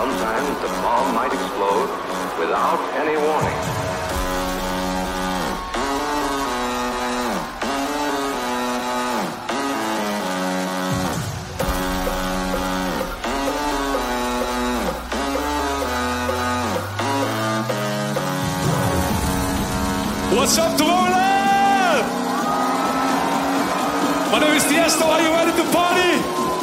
Sometimes the bomb might explode without any warning. What's up, Tomorrowland? My name is Tiesto. Are you ready to party?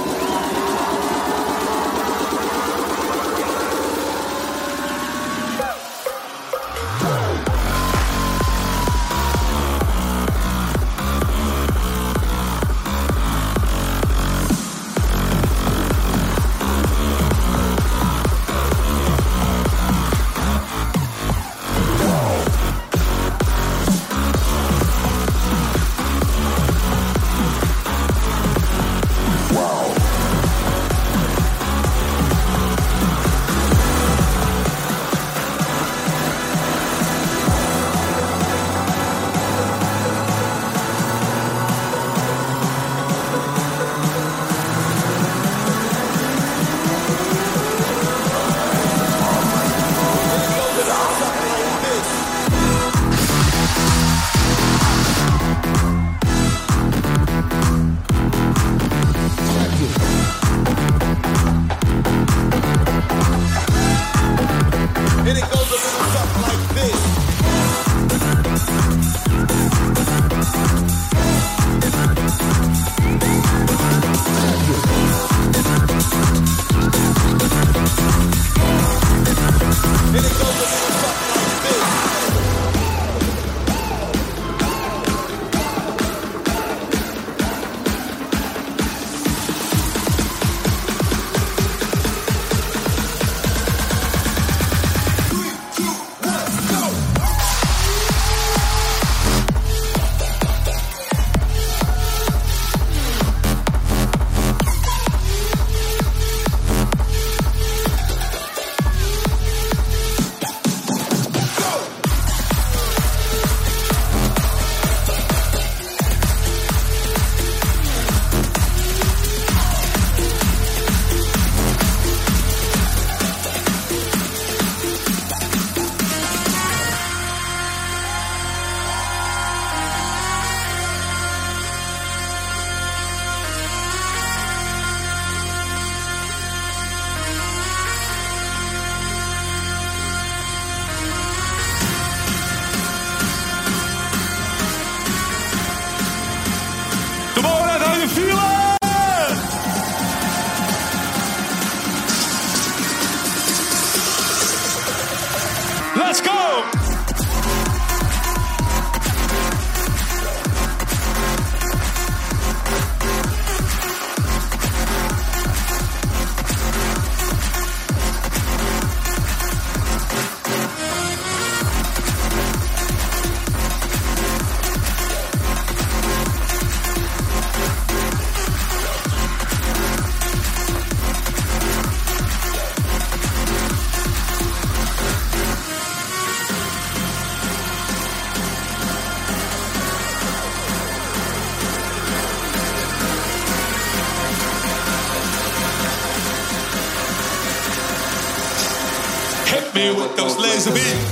Let's go! Hit me with those laser beams.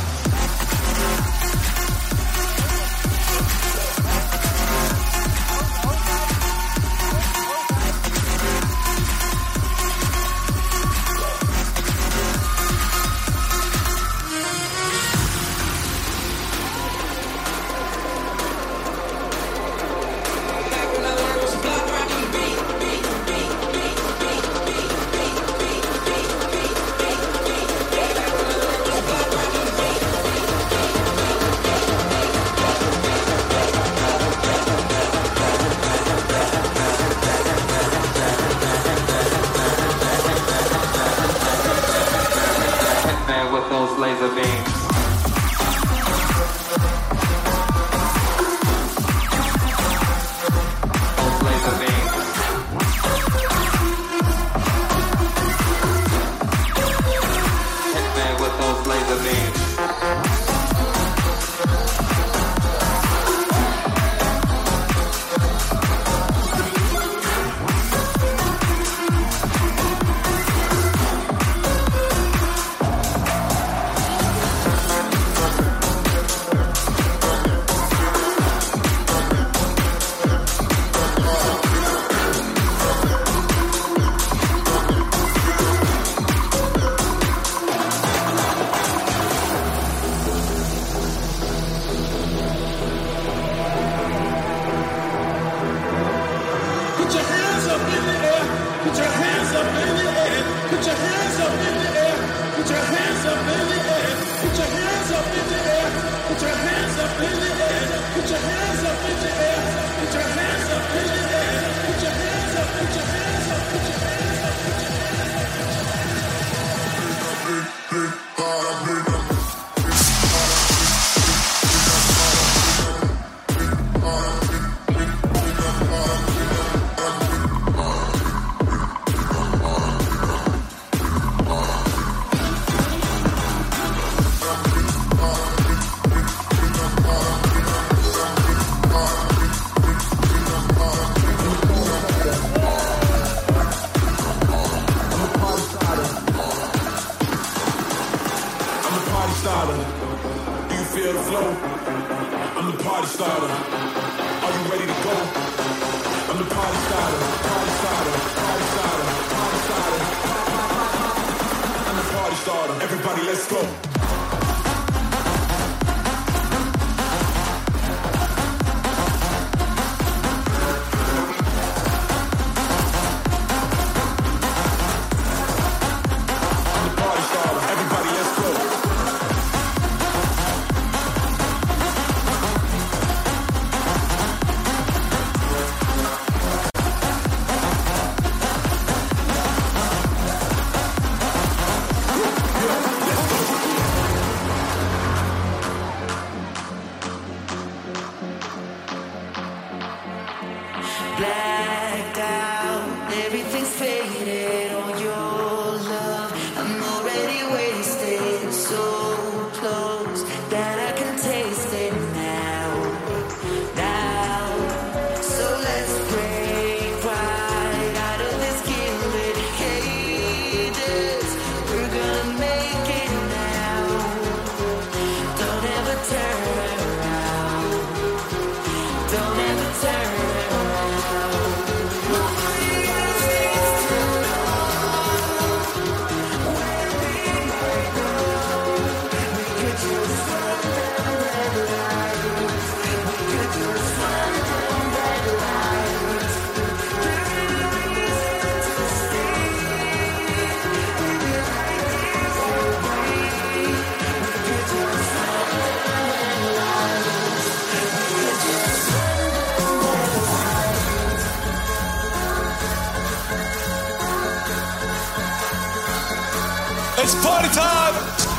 It's party time!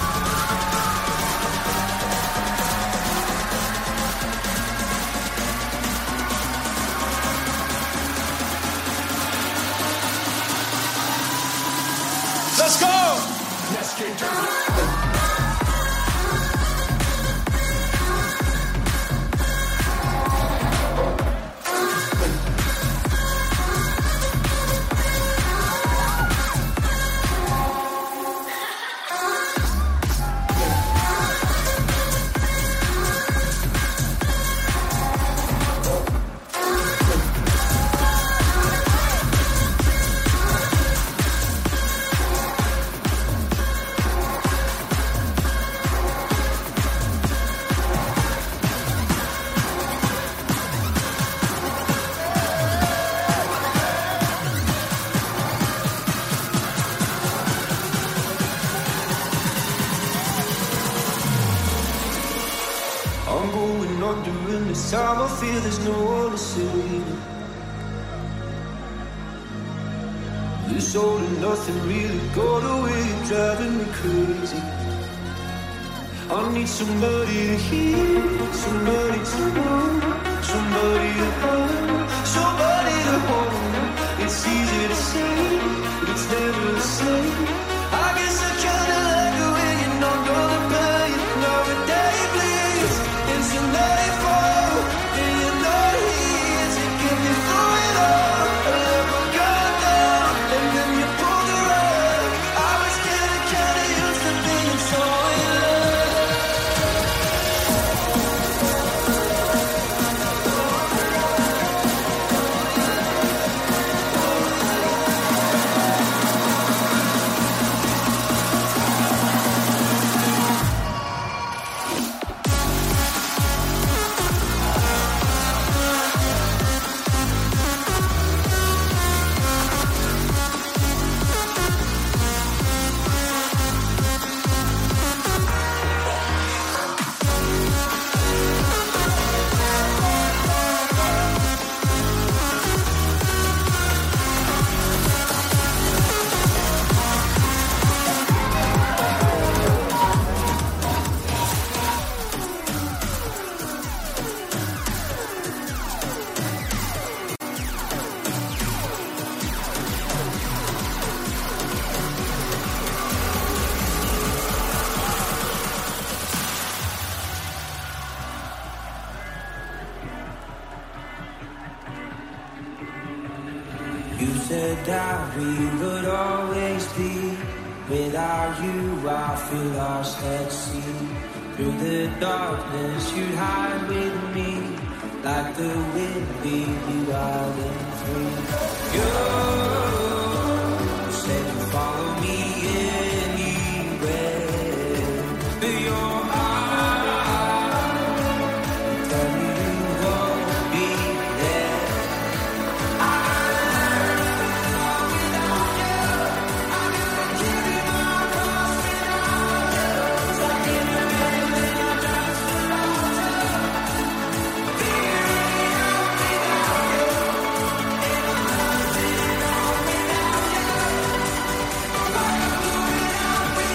Let's go! Let's get dirty. Time I feel there's no one to save me. This all and nothing really got away, driving me crazy. I need somebody to hear, somebody to know, somebody to hold, somebody to hold. It's easy to say, but it's never the same. I guess I kinda like the way you're not gonna pay. Now a day bleeds into nightfall. said that we would always be. Without you I feel lost at sea. Through the darkness you'd hide with me. Like the wind leave you wild and free. You said you'd follow me anywhere. But your eyes tell me you won't be there. I without you, I gotta carry my cross without you. So I give you everything I just without you. Figuring out without you, and I'm losing all without you. I'm gonna do without you.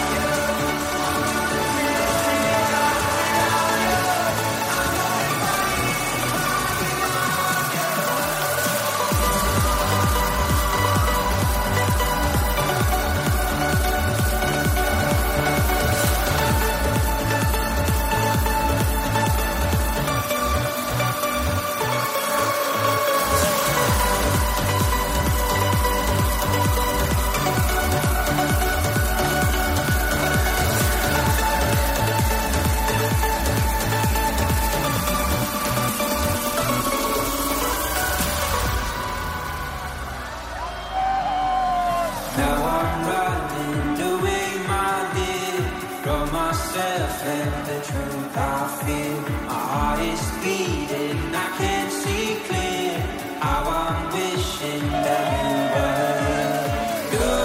Now I'm running away, my dear, from myself and the truth I feel. My heart is beating, I can't see clear. How I'm wishing that you were here. You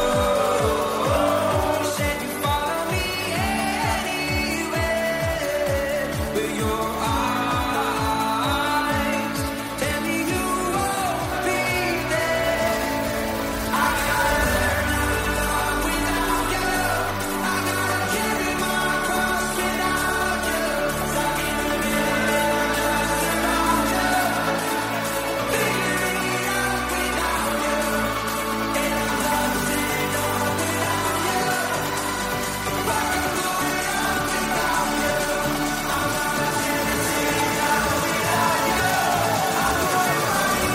said you follow me anywhere. With your eyes tell me you won't be there. I gotta learn how to love without you. I gotta carry my cross without you. So I give you everything just without you. Figuring it out without you, and I'm losing all without you. But I'm going out without you. I'm gonna finish it out without you. I'm going running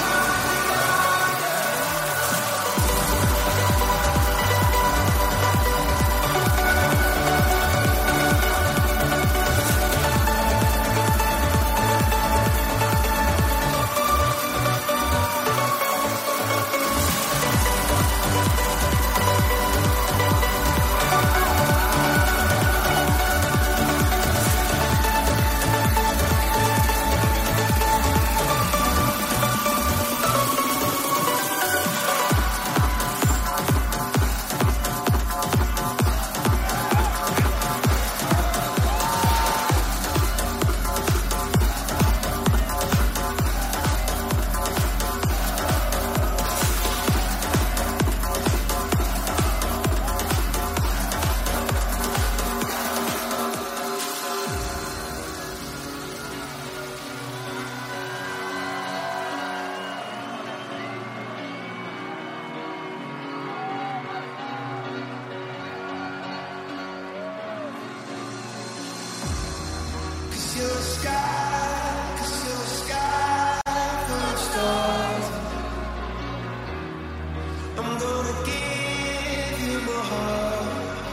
I'm gonna give you my heart.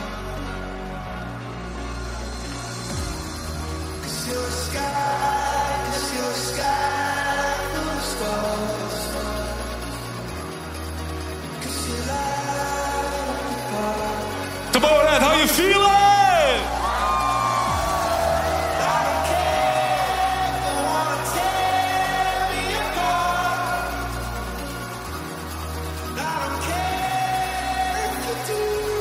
'Cause you're a sky full of stars. 'Cause you light the path. Tomorrowland, how you feeling? I don't care, don't wanna tear me apart. I don't care if you do.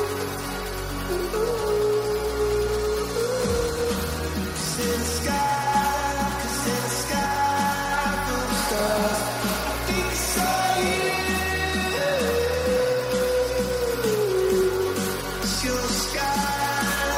'Cause in the sky full of stars, I think I saw you. 'Cause you're a sky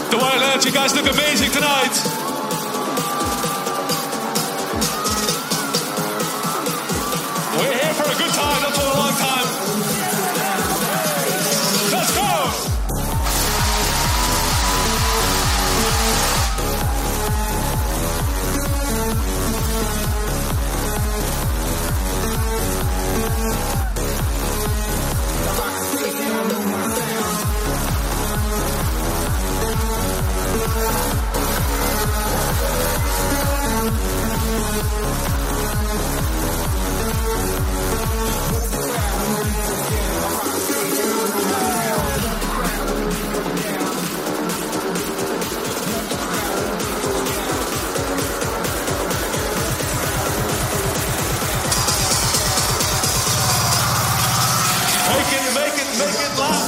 The Wildlands, you guys look amazing tonight. We're here for a good time, not for a long time. Let's go! Make it loud.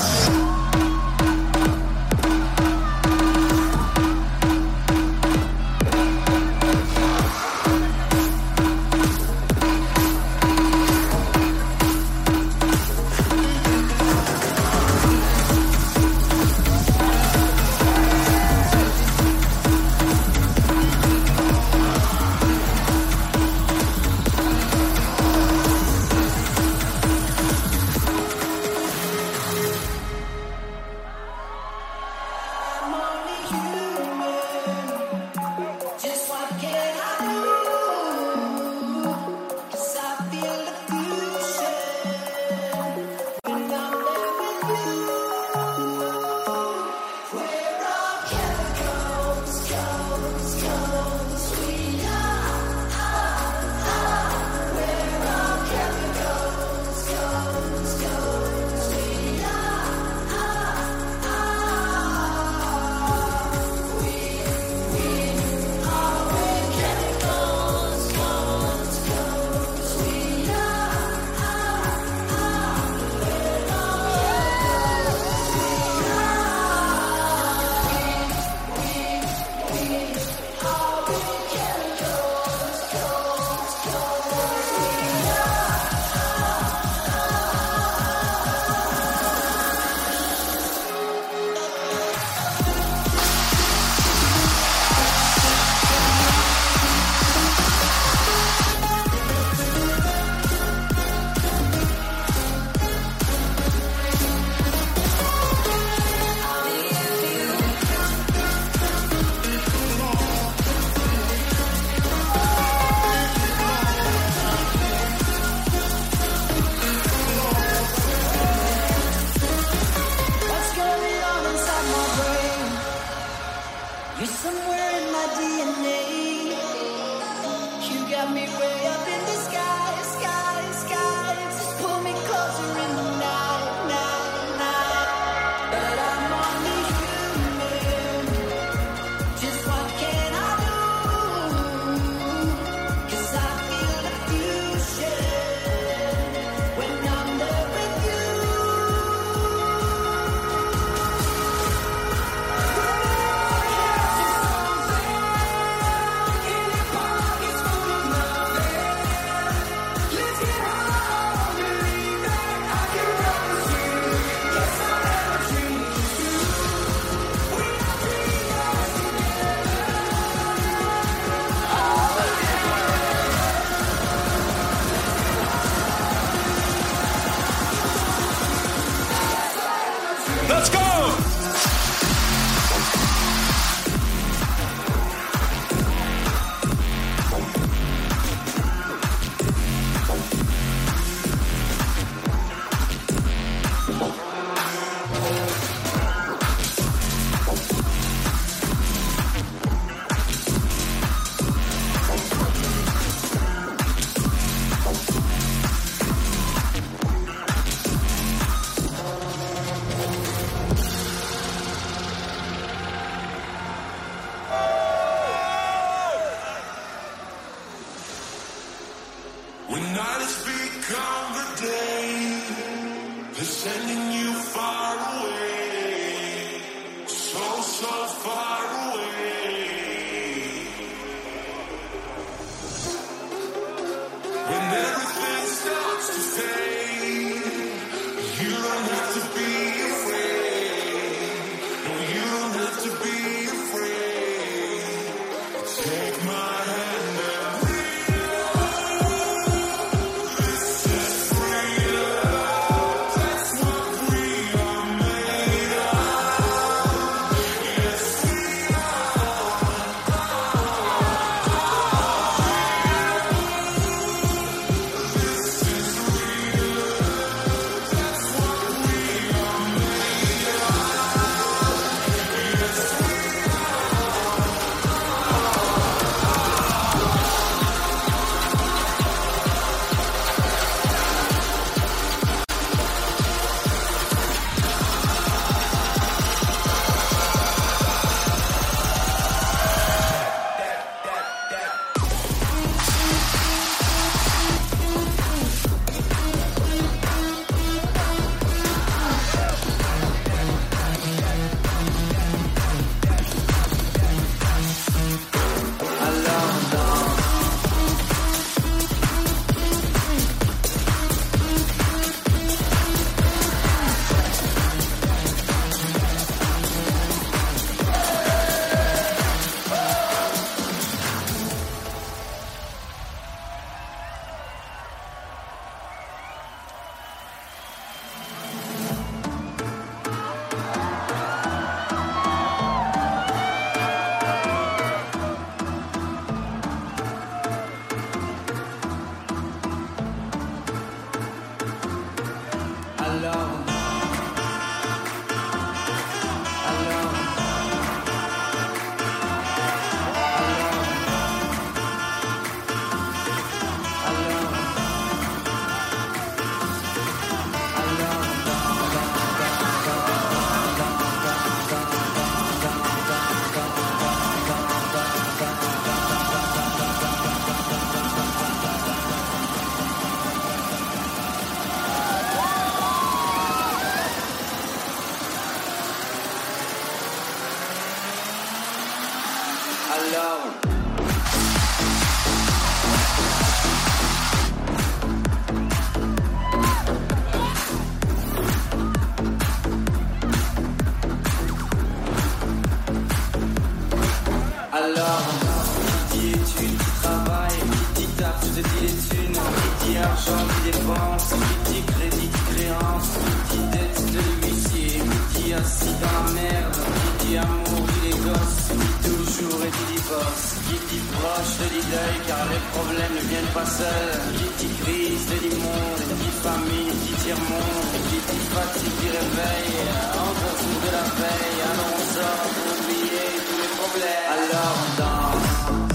Alors, qui dit études, qui travaille, qui dit taf, je te dis les thunes, qui dit argent, qui dépense, qui dit crédit, qui créance, qui dit dette de l'huissier, qui dit assis dans la merde, qui dit amour, dit les gosses, qui dit toujours et dit divorce, qui dit proche, te dit deuil, car les problèmes ne viennent pas seuls, qui dit crise, te dit monde, qui dit famille, qui dit tiers-monde, qui dit fatigue, dit réveil, encore sourd de la veille, alors on sort pour oublier tous les problèmes. Alors on danse,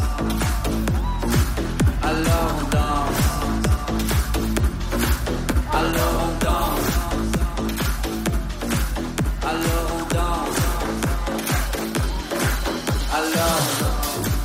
alors on danse, alors on danse, alors on danse, alors on danse.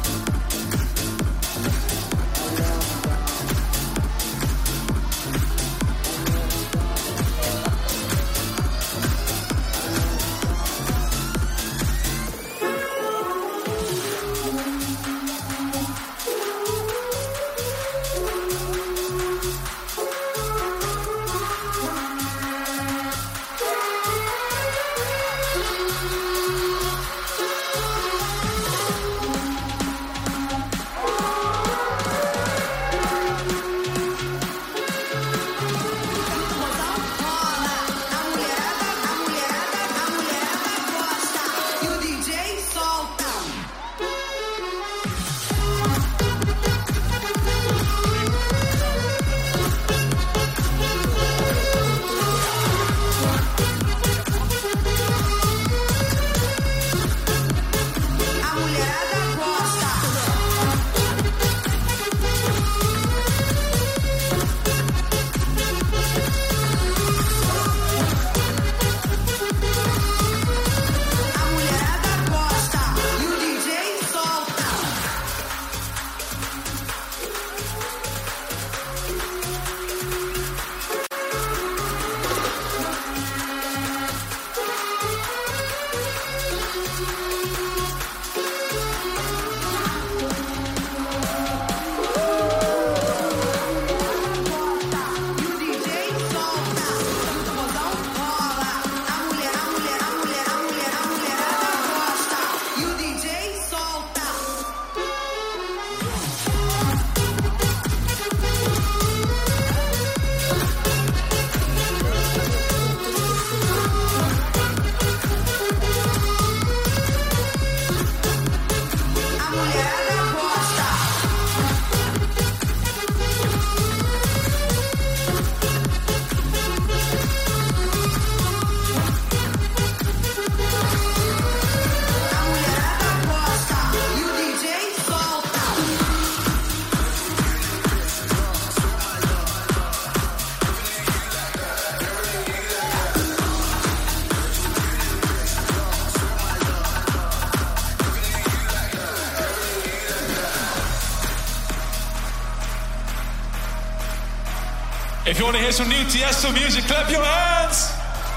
If you want to hear some new Tiesto music, clap your hands!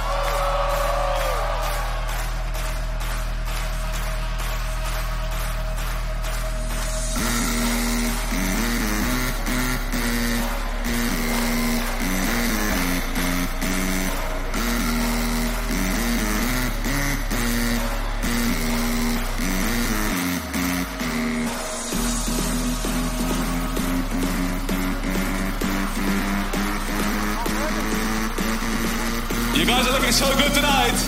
You guys are looking so good tonight.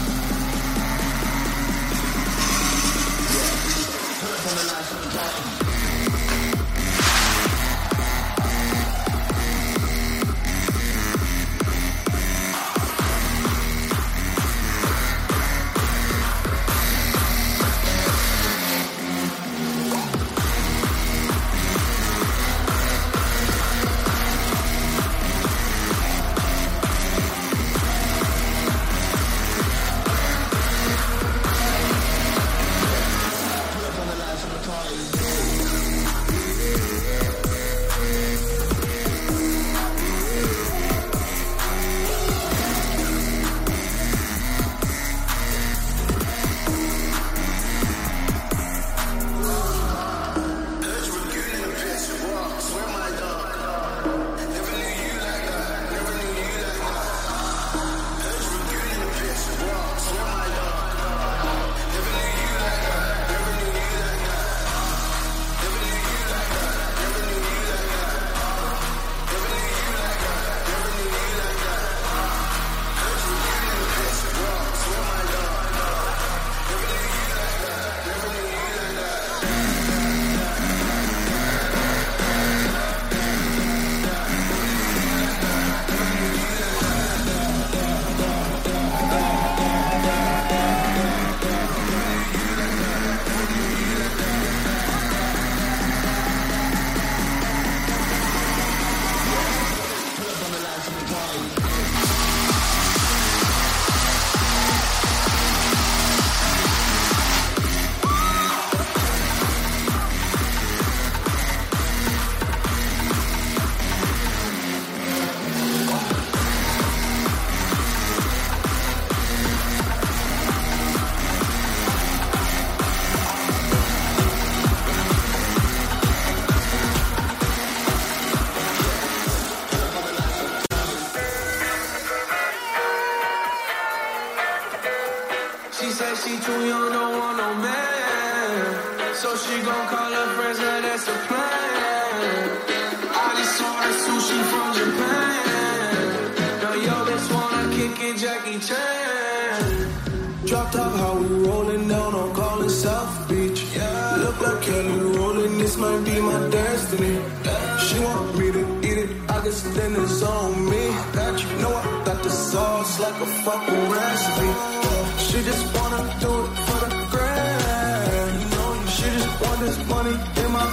she gon' call her friends, now that's the plan. I just ordered sushi from Japan. Now yo bitch wanna kick it, Jackie Chan. Drop top, how we rolling down on calling South Beach. Yeah. Look like Kelly rolling, this might be my destiny. Yeah. She want me to eat it, I guess then it's on me. Got you, know I got the sauce like a fucking recipe. She just wanna do it for the grand. She just want this money in my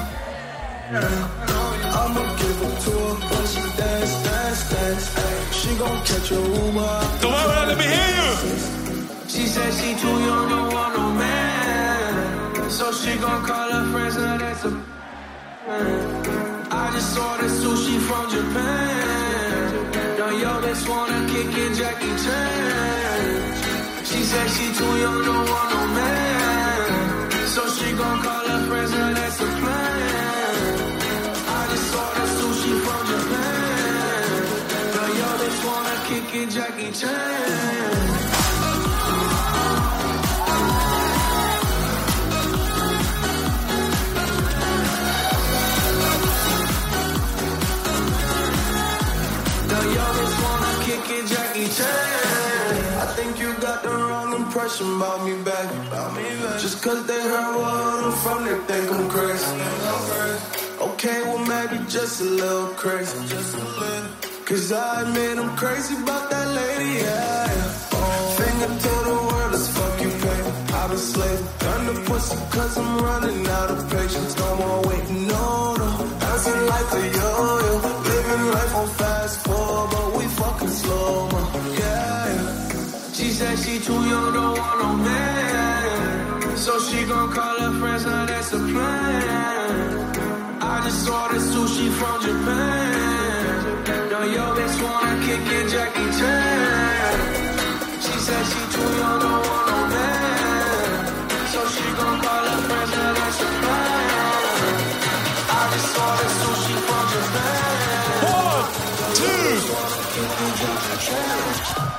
I'ma give it to her when she dance, dance, dance. She gon' catch a Uber. Come on, let me hear you. She said she too young, don't want no man. So she gon' call her friends, now that's a I just ordered sushi from Japan. Now yo bitch wanna kick it, Jackie Chan. She said she too young, don't want no man. So she gon' call her friends, now that's the plan. I just ordered sushi from Japan. Now yo bitch wanna kick it, Jackie Chan. Jackie Chan. I think you got the wrong impression about me back. Just cause they heard where I'm from, they think I'm crazy. Okay, well maybe just a little crazy. Cause I admit I'm crazy about that lady, yeah. Finger to the world, as fuck you pay. I've been slave, done the pussy cause I'm running out of patience. No more waiting, no. Dancing like a yo-yo, living life on fast forward, but we fucking slow, yeah. She said she too young, don't want no man. So she gon' call her friends, now that's the plan. I just ordered sushi from Japan. Now yo bitch wanna kick it, Jackie Chan. She said she too young, don't want no man. So she gon' call her friends, now that's the plan. I just ordered sushi from Japan. 1, 2.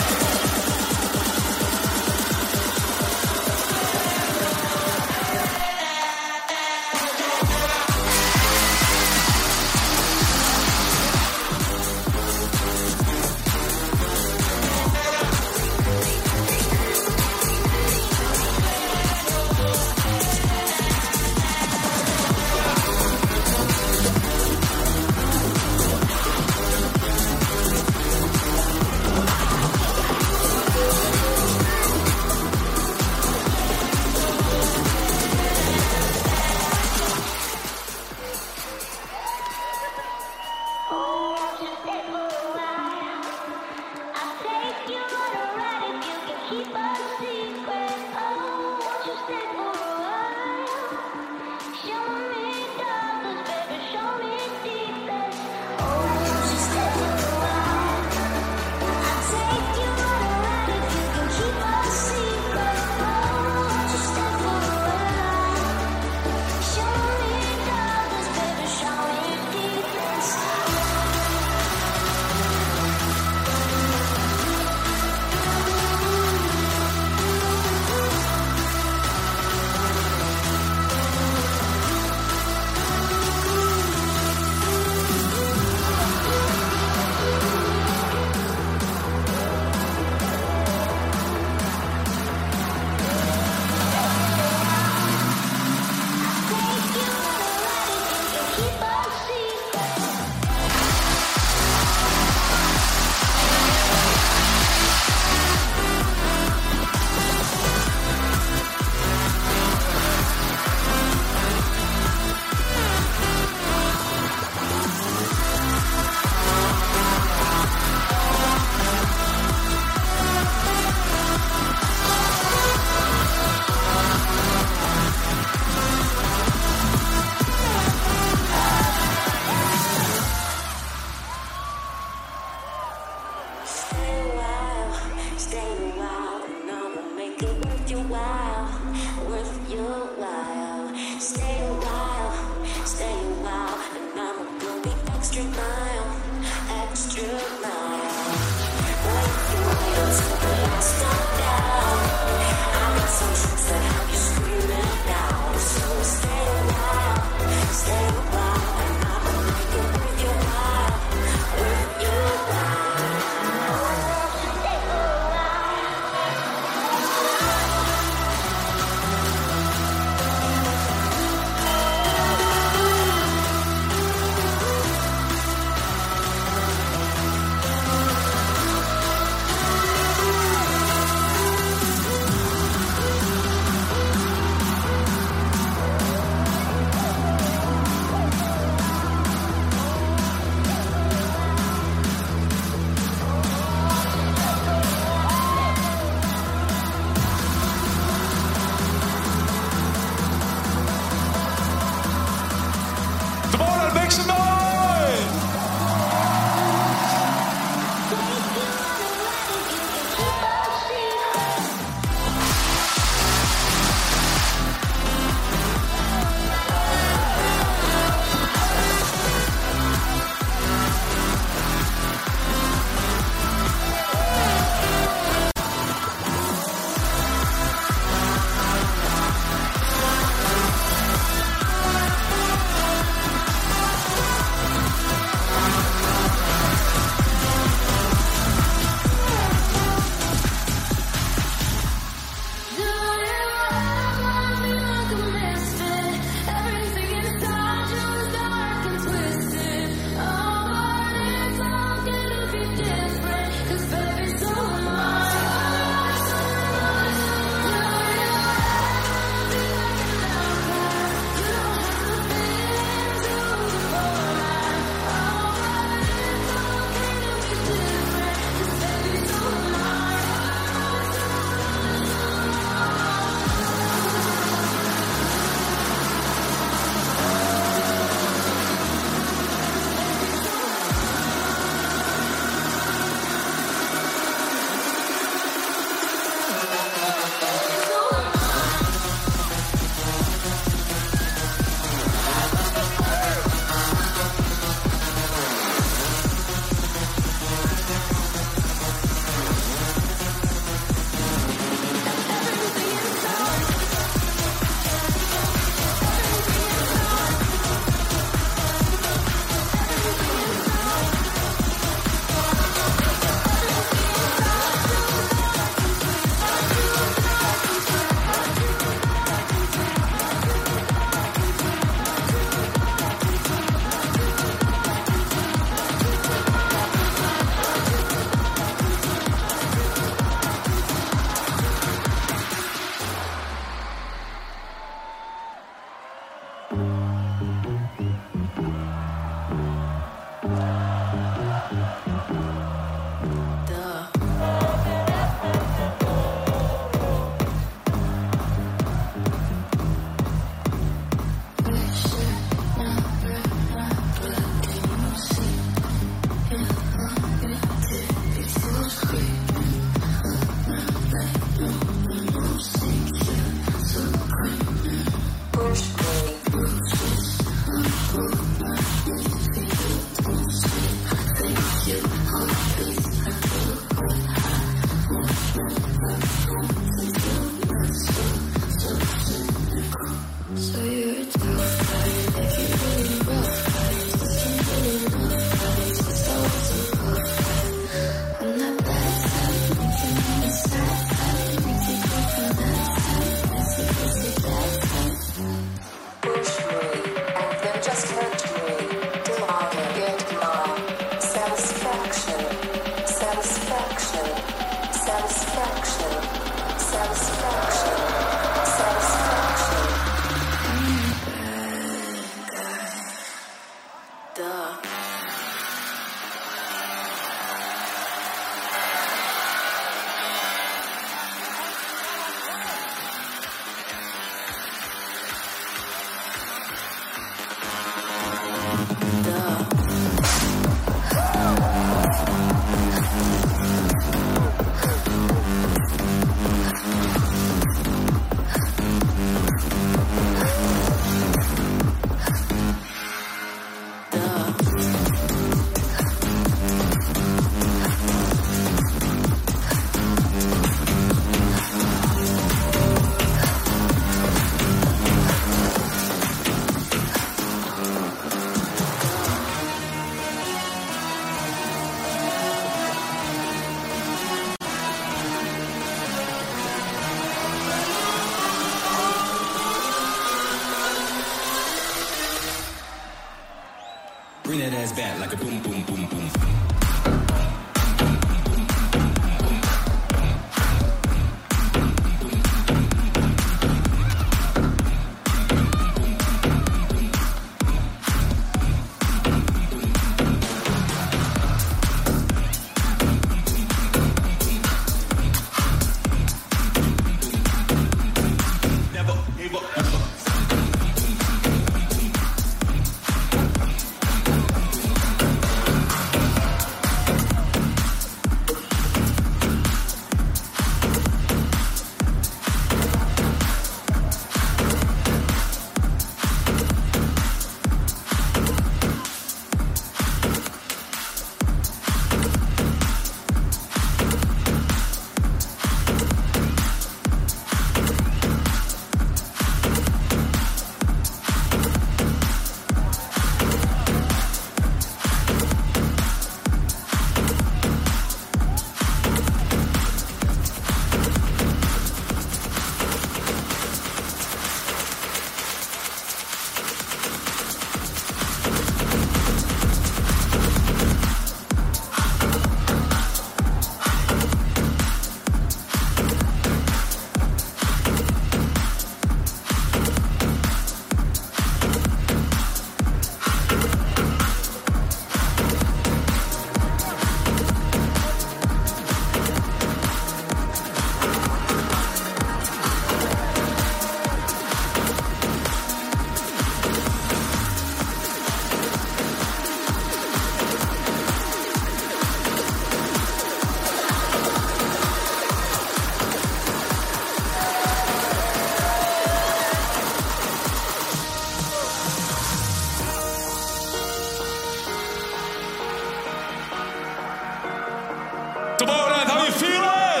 Tomorrowland, how you feeling?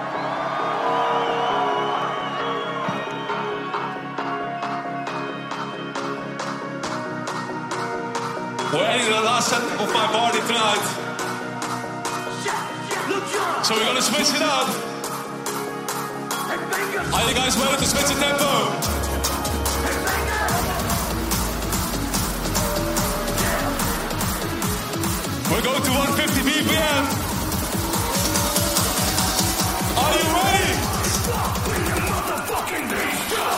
We're ending the last set of my party tonight. So we're gonna switch it up. Are you guys ready to switch the tempo? We're going to 150 BPM. Are you ready? Motherfucking beast, go!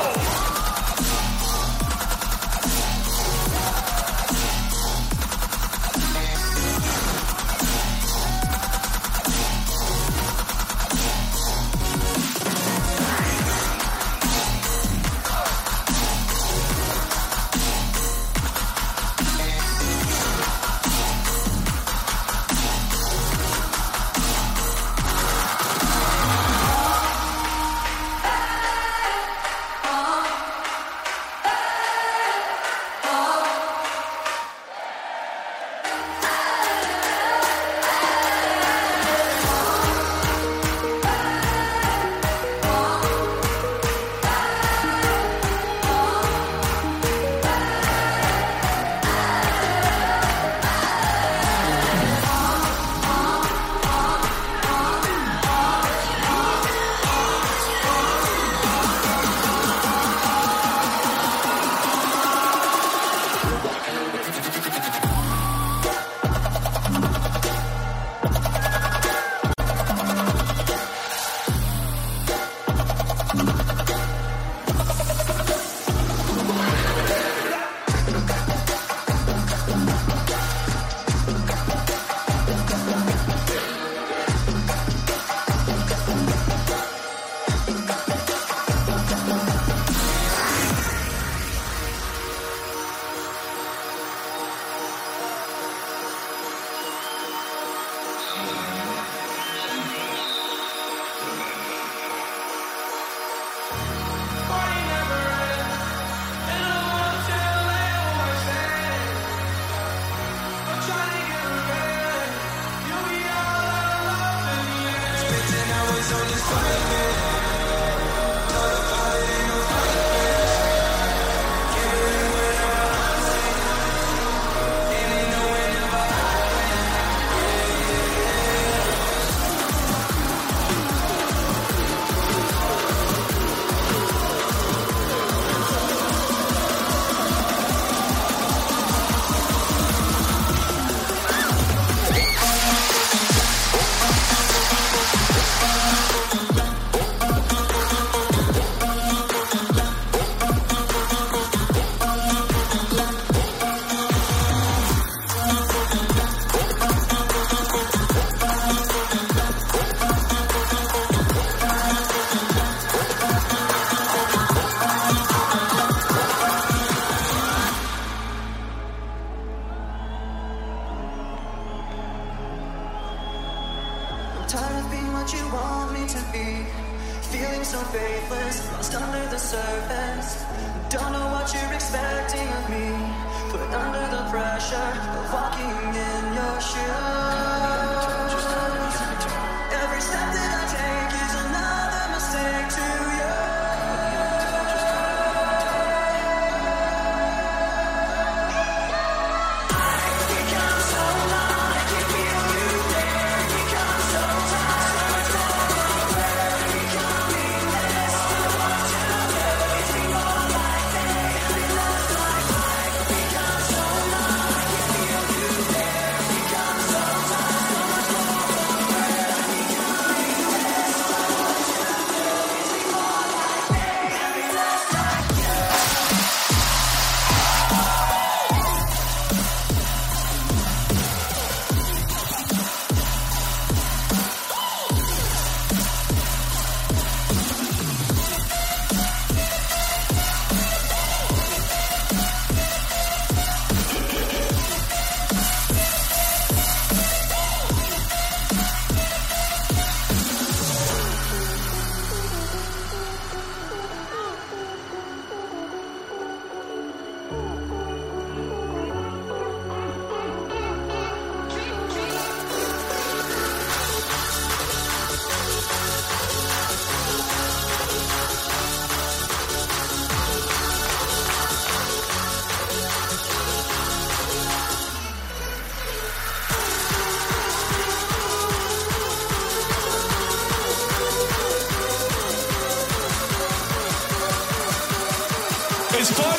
Tired of being what you want me to be. Feeling so faithless, lost under the surface. Don't know what you're expecting of me. Put under the pressure of walking in your shoes. Every step that I take is another mistake to you. I become so loud, I can feel you there. Become so tired, so over. Becoming less to what to do. It's been all like day, I love like life. Become so loud, I can feel you there. Become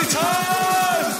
Party time!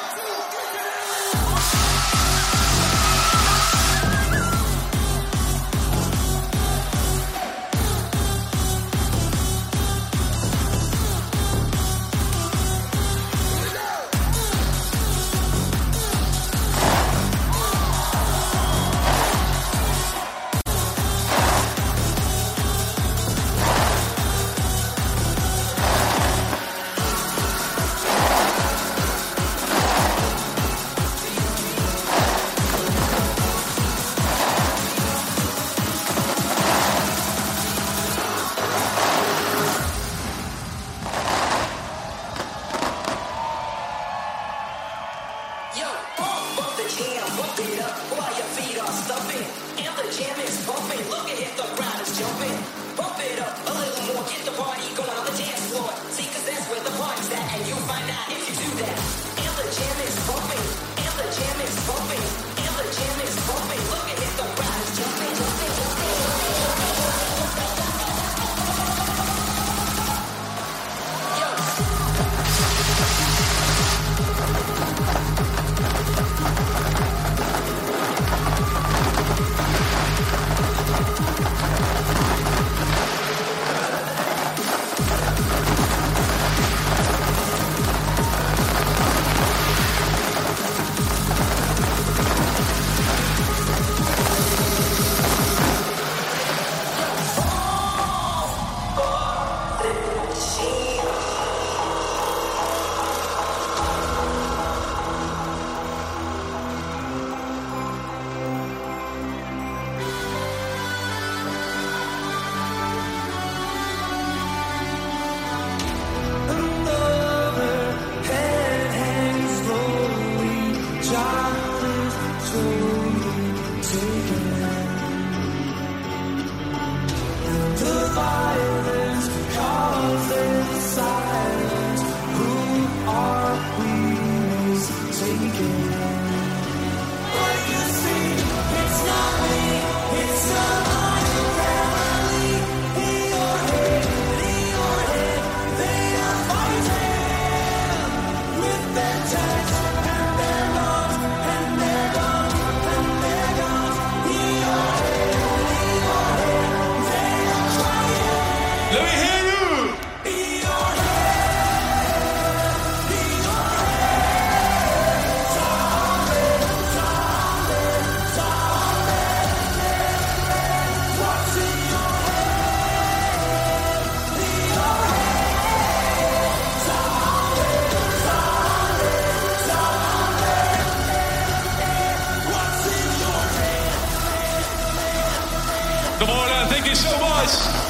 Thank you so much.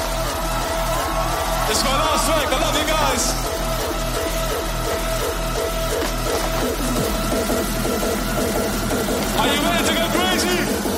This is my last track. I love you guys. Are you ready to go crazy?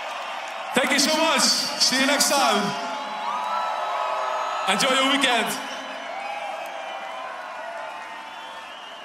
Thank you so much. See you next time. Enjoy your weekend.